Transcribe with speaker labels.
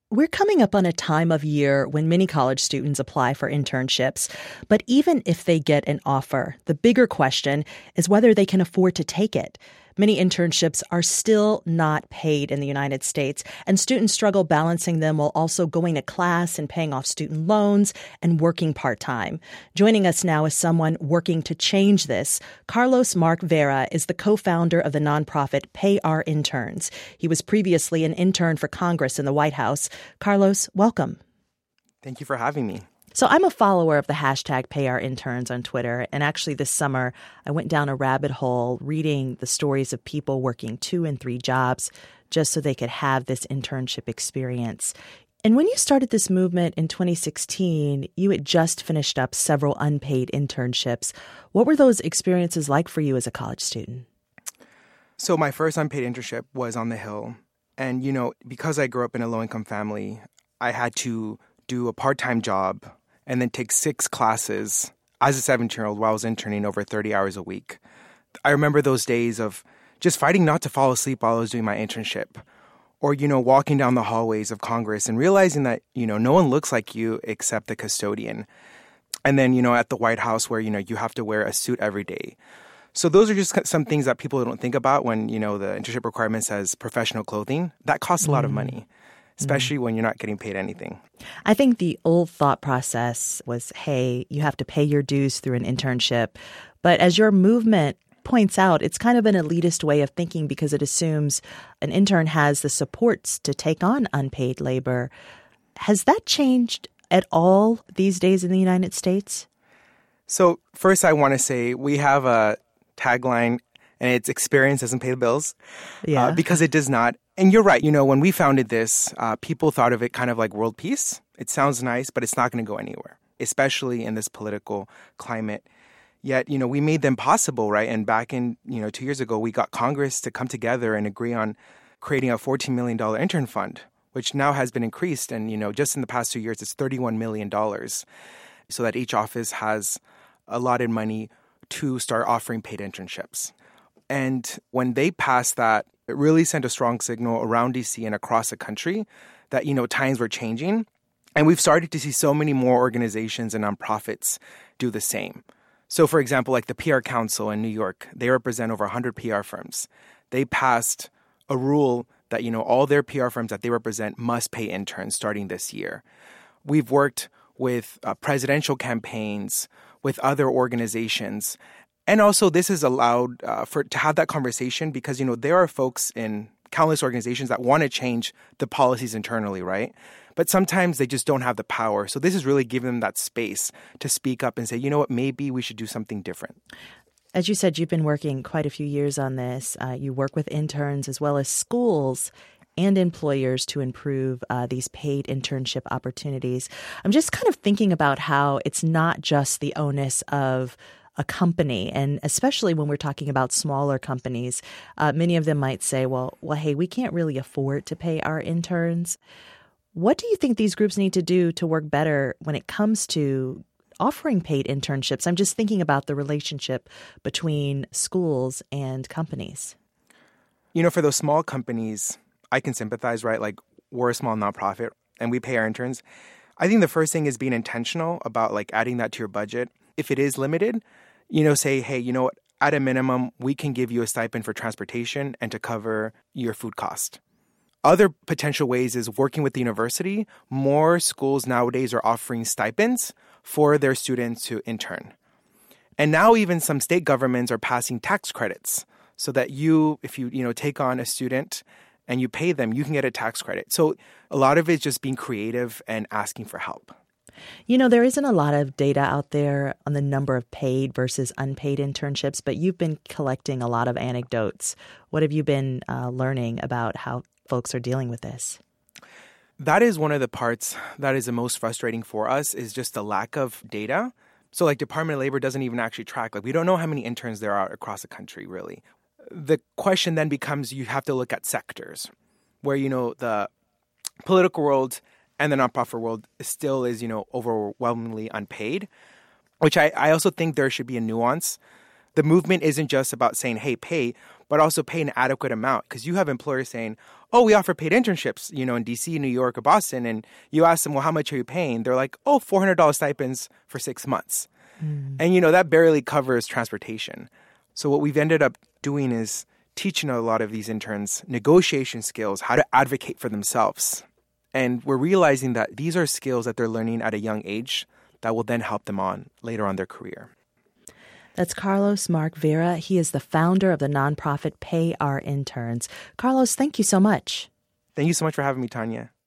Speaker 1: We're coming up on a time of year when many college students apply for internships. But even if they get an offer, the bigger question is whether they can afford to take it. Many internships are still not paid in the United States, and students struggle balancing them while also going to class and paying off student loans and working part-time. Joining us now is someone working to change this. Carlos Mark Vera is the co-founder of the nonprofit Pay Our Interns. He was previously an intern for Congress in the White House. Carlos, welcome.
Speaker 2: Thank you for having me.
Speaker 1: So I'm a follower of the hashtag #PayOurInterns on Twitter. And actually this summer, I went down a rabbit hole reading the stories of people working 2 and 3 jobs just so they could have this internship experience. And when you started this movement in 2016, you had just finished up several unpaid internships. What were those experiences like for you as a college student?
Speaker 2: So my first unpaid internship was on the Hill. And, because I grew up in a low-income family, I had to do a part-time job and then take 6 classes as a 17-year-old while I was interning over 30 hours a week. I remember those days of just fighting not to fall asleep while I was doing my internship. Or, walking down the hallways of Congress and realizing that, no one looks like you except the custodian. And then, at the White House where, you have to wear a suit every day. So those are just some things that people don't think about when, the internship requirement says professional clothing. That costs a lot of money, especially when you're not getting paid anything.
Speaker 1: I think the old thought process was, hey, you have to pay your dues through an internship. But as your movement points out, it's kind of an elitist way of thinking because it assumes an intern has the supports to take on unpaid labor. Has that changed at all these days in the United States?
Speaker 2: So first, I want to say we have a tagline, and it's experience doesn't pay the bills.
Speaker 1: Yeah.
Speaker 2: Because it does not. And you're right. When we founded this, people thought of it kind of like world peace. It sounds nice, but it's not going to go anywhere, especially in this political climate. Yet, we made them possible, right? And back in, 2 years ago, we got Congress to come together and agree on creating a $14 million intern fund, which now has been increased. And, just in the past 2 years, it's $31 million so that each office has allotted money to start offering paid internships. And when they passed that, it really sent a strong signal around D.C. and across the country that, times were changing. And we've started to see so many more organizations and nonprofits do the same. So, for example, like the PR Council in New York, they represent over 100 PR firms. They passed a rule that, all their PR firms that they represent must pay interns starting this year. We've worked with presidential campaigns, with other organizations. And also this is allowed to have that conversation because, there are folks in countless organizations that want to change the policies internally, right? But sometimes they just don't have the power. So this is really giving them that space to speak up and say, you know what, maybe we should do something different.
Speaker 1: As you said, you've been working quite a few years on this. You work with interns as well as schools and employers to improve these paid internship opportunities. I'm just kind of thinking about how it's not just the onus of a company, and especially when we're talking about smaller companies, many of them might say, well, hey, we can't really afford to pay our interns. What do you think these groups need to do to work better when it comes to offering paid internships? I'm just thinking about the relationship between schools and companies.
Speaker 2: For those small companies, I can sympathize, right? Like we're a small nonprofit and we pay our interns. I think the first thing is being intentional about like adding that to your budget. If it is limited, say, hey, what? At a minimum, we can give you a stipend for transportation and to cover your food cost. Other potential ways is working with the university. More schools nowadays are offering stipends for their students to intern. And now even some state governments are passing tax credits so that if you take on a student and you pay them, you can get a tax credit. So a lot of it is just being creative and asking for help.
Speaker 1: There isn't a lot of data out there on the number of paid versus unpaid internships, but you've been collecting a lot of anecdotes. What have you been learning about how folks are dealing with this?
Speaker 2: That is one of the parts that is the most frustrating for us is just the lack of data. So like Department of Labor doesn't even actually track. Like we don't know how many interns there are across the country, really. The question then becomes you have to look at sectors where, the political world and the nonprofit world still is, overwhelmingly unpaid, which I also think there should be a nuance. The movement isn't just about saying, hey, pay, but also pay an adequate amount. Because you have employers saying, oh, we offer paid internships, in DC, New York, or Boston. And you ask them, well, how much are you paying? They're like, oh, $400 stipends for 6 months. And, that barely covers transportation. So what we've ended up doing is teaching a lot of these interns negotiation skills, how to advocate for themselves. And we're realizing that these are skills that they're learning at a young age that will then help them on later on their career.
Speaker 1: That's Carlos Mark Vera. He is the founder of the nonprofit Pay Our Interns. Carlos, thank you so much.
Speaker 2: Thank you so much for having me, Tanya.